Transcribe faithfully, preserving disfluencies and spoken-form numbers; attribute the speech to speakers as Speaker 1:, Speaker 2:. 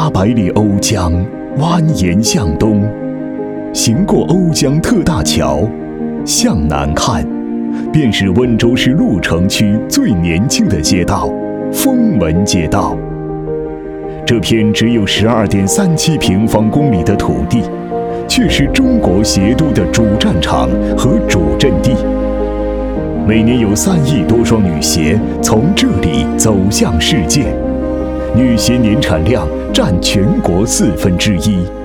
Speaker 1: 八百里瓯江蜿蜒向东，行过瓯江特大桥，向南看，便是温州市鹿城区最年轻的街道——封门街道。这片只有 十二点三七平方公里的土地，却是中国鞋都的主战场和主阵地。每年有三亿多双女鞋从这里走向世界，女鞋年产量占全国四分之一。